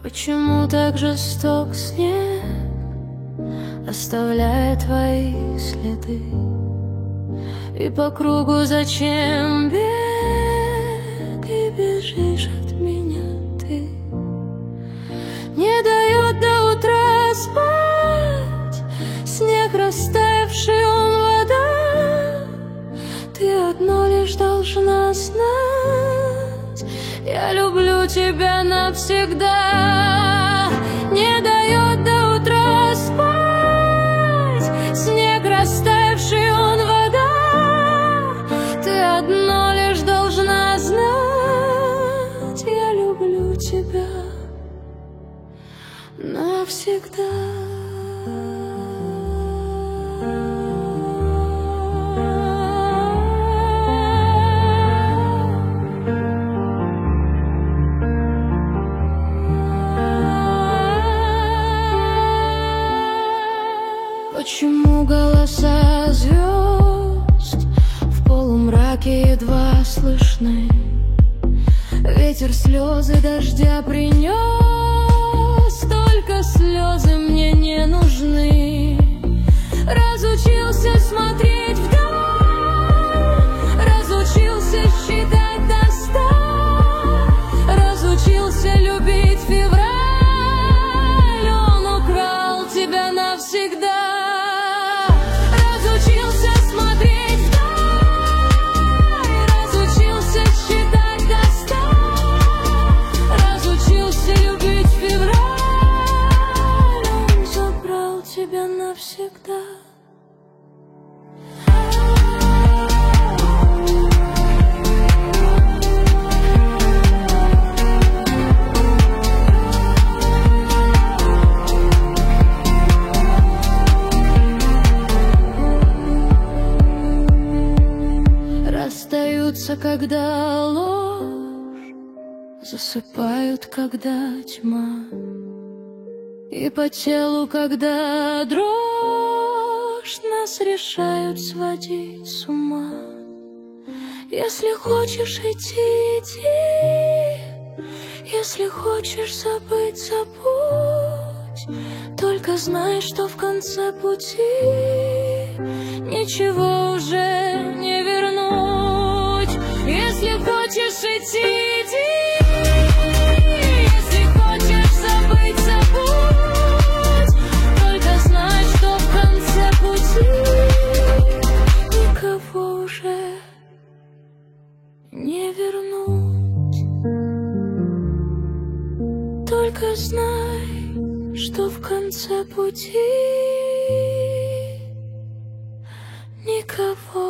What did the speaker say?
Почему так жесток снег, оставляя твои следы? И по кругу зачем бег, и бежишь от меня ты? Не дает до утра спать снег, растаявший, он вода. Ты одно лишь должна знать: я люблю тебя навсегда. Не дает до утра спать снег, растаявший, он вода. Ты одно лишь должна знать: я люблю тебя навсегда. Почему голоса звезд в полумраке едва слышны? Ветер слезы дождя принес, только слезы мне не нужны. Разучился смотреть вдаль, разучился считать до 100, разучился любить февраль. Он украл тебя навсегда. Тебя навсегда. Расстаются, когда ложь, засыпают, когда тьма, и по телу, когда дрожь, нас решают сводить с ума. Если хочешь идти, иди, если хочешь забыть, забудь. Только знай, что в конце пути ничего уже не вернуть. Если хочешь идти, иди. Не вернуть. Только знай, что в конце пути никого